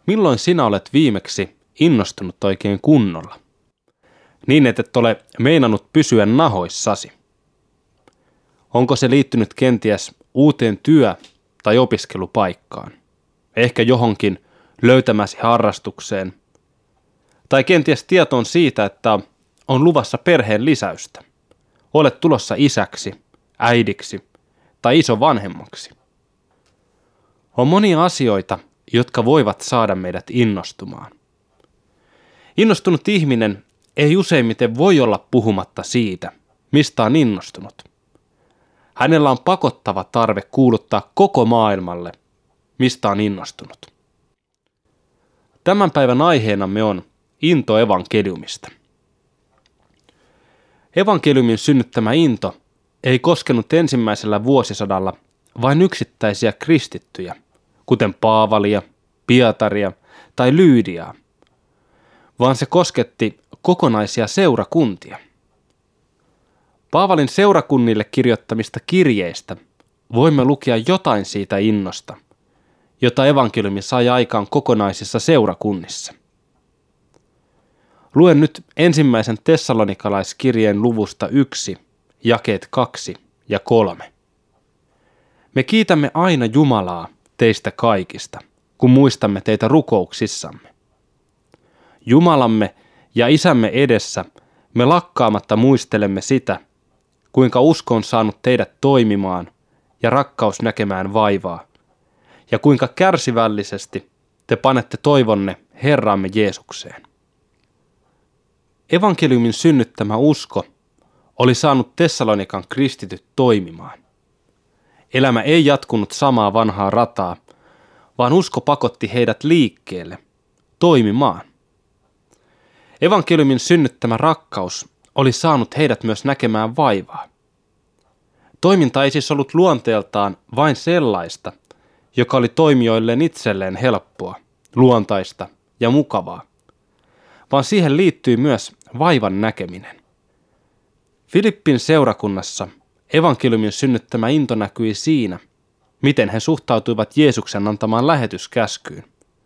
Milloin sinä olet viimeksi innostunut oikein kunnolla? Niin, et ole meinannut pysyä nahoissasi. Onko se liittynyt kenties uuteen työ- tai opiskelupaikkaan? Ehkä johonkin löytämäsi harrastukseen? Tai kenties tietoon siitä, että on luvassa perheen lisäystä? Olet tulossa isäksi, äidiksi tai isovanhemmaksi? On monia asioita, jotka voivat saada meidät innostumaan. Innostunut ihminen ei useimmiten voi olla puhumatta siitä, mistä on innostunut. Hänellä on pakottava tarve kuuluttaa koko maailmalle, mistä on innostunut. Tämän päivän aiheenamme on into evankeliumista. Evankeliumin synnyttämä into ei koskenut ensimmäisellä vuosisadalla vain yksittäisiä kristittyjä, kuten Paavalia, Pietaria tai Lyydiaa, vaan se kosketti kokonaisia seurakuntia. Paavalin seurakunnille kirjoittamista kirjeistä voimme lukea jotain siitä innosta, jota evankeliumi sai aikaan kokonaisissa seurakunnissa. Luen nyt ensimmäisen tessalonikalaiskirjeen luvusta 1, jakeet 2 ja 3. Me kiitämme aina Jumalaa teistä kaikista, kun muistamme teitä rukouksissamme. Jumalamme ja Isämme edessä me lakkaamatta muistelemme sitä, kuinka usko on saanut teidät toimimaan ja rakkaus näkemään vaivaa, ja kuinka kärsivällisesti te panette toivonne Herramme Jeesukseen. Evankeliumin synnyttämä usko oli saanut Tessalonikan kristityt toimimaan. Elämä ei jatkunut samaa vanhaa rataa, vaan usko pakotti heidät liikkeelle, toimimaan. Evankeliumin synnyttämä rakkaus oli saanut heidät myös näkemään vaivaa. Toiminta ei siis ollut luonteeltaan vain sellaista, joka oli toimijoilleen itselleen helppoa, luontaista ja mukavaa, vaan siihen liittyy myös vaivan näkeminen. Filippin seurakunnassa evankeliumin synnyttämä into näkyi siinä, miten he suhtautuivat Jeesuksen antamaan lähetyskäskyyn.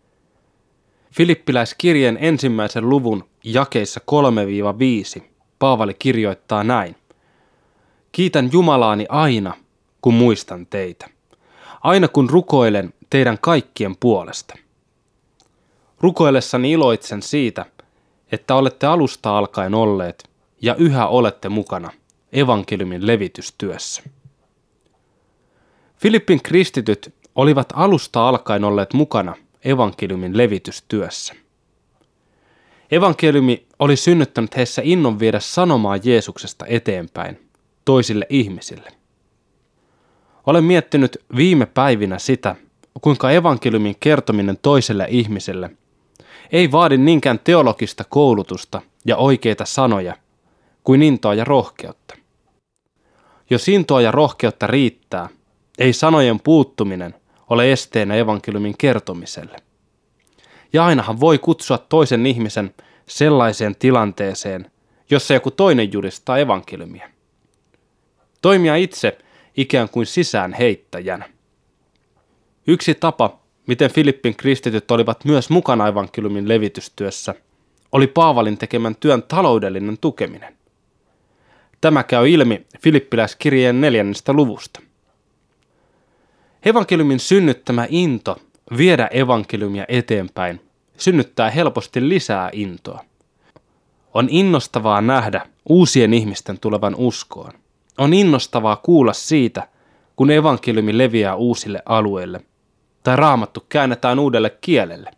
Filippiläiskirjeen 1. luvun jakeissa 3-5 Paavali kirjoittaa näin. Kiitän Jumalaani aina, kun muistan teitä. Aina kun rukoilen teidän kaikkien puolesta. Rukoillessani iloitsen siitä, että olette alusta alkaen olleet ja yhä olette mukana evankeliumin levitystyössä. Filippin kristityt olivat alusta alkaen olleet mukana evankeliumin levitystyössä. Evankeliumi oli synnyttänyt heissä innon viedä sanomaa Jeesuksesta eteenpäin toisille ihmisille. Olen miettinyt viime päivinä sitä, kuinka evankeliumin kertominen toiselle ihmiselle ei vaadi niinkään teologista koulutusta ja oikeita sanoja kuin intoa ja rohkeutta. Jos intoa ja rohkeutta riittää, ei sanojen puuttuminen ole esteenä evankeliumin kertomiselle. Ja ainahan voi kutsua toisen ihmisen sellaiseen tilanteeseen, jossa joku toinen julistaa evankeliumia. Toimia itse ikään kuin sisään heittäjänä. Yksi tapa, miten Filippin kristityt olivat myös mukana evankeliumin levitystyössä, oli Paavalin tekemän työn taloudellinen tukeminen. Tämä käy ilmi Filippiläiskirjeen 4. luvusta. Evankeliumin synnyttämä into viedä evankeliumia eteenpäin synnyttää helposti lisää intoa. On innostavaa nähdä uusien ihmisten tulevan uskoon. On innostavaa kuulla siitä, kun evankeliumi leviää uusille alueille tai Raamattu käännetään uudelle kielelle.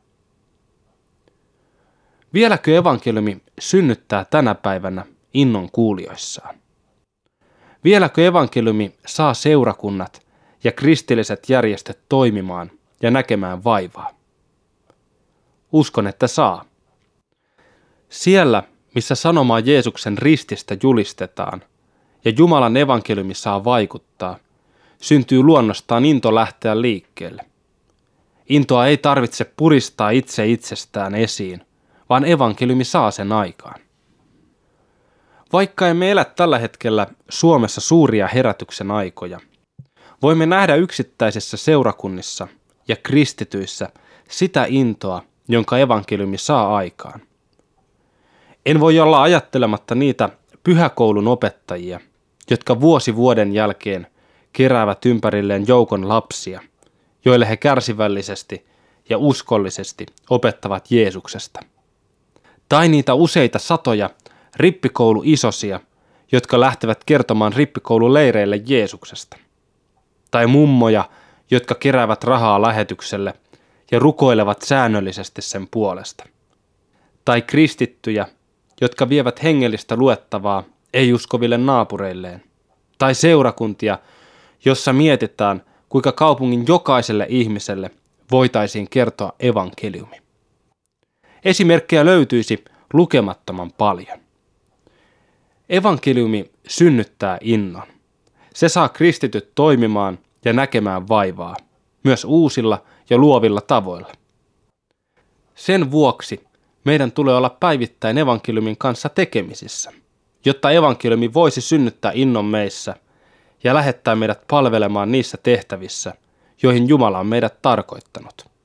Vieläkö evankeliumi synnyttää tänä päivänä innon kuulijoissaan? Vieläkö evankeliumi saa seurakunnat ja kristilliset järjestöt toimimaan ja näkemään vaivaa? Uskon, että saa. Siellä, missä sanomaa Jeesuksen rististä julistetaan ja Jumalan evankeliumi saa vaikuttaa, syntyy luonnostaan into lähteä liikkeelle. Intoa ei tarvitse puristaa itse itsestään esiin, vaan evankeliumi saa sen aikaan. Vaikka emme elä tällä hetkellä Suomessa suuria herätyksen aikoja, voimme nähdä yksittäisissä seurakunnissa ja kristityissä sitä intoa jonka evankeliumi saa aikaan. En voi olla ajattelematta niitä pyhäkoulun opettajia, jotka vuosi vuoden jälkeen keräävät ympärilleen joukon lapsia, joille he kärsivällisesti ja uskollisesti opettavat Jeesuksesta. Tai niitä useita satoja rippikouluisosia, jotka lähtevät kertomaan rippikoululeireille Jeesuksesta. Tai mummoja, jotka keräävät rahaa lähetykselle ja rukoilevat säännöllisesti sen puolesta. Tai kristittyjä, jotka vievät hengellistä luettavaa ei-uskoville naapureilleen. Tai seurakuntia, jossa mietitään, kuinka kaupungin jokaiselle ihmiselle voitaisiin kertoa evankeliumi. Esimerkkejä löytyisi lukemattoman paljon. Evankeliumi synnyttää innon. Se saa kristityt toimimaan ja näkemään vaivaa, myös uusilla ja luovilla tavoilla. Sen vuoksi meidän tulee olla päivittäin evankeliumin kanssa tekemisissä, jotta evankeliumi voisi synnyttää innon meissä ja lähettää meidät palvelemaan niissä tehtävissä, joihin Jumala on meidät tarkoittanut.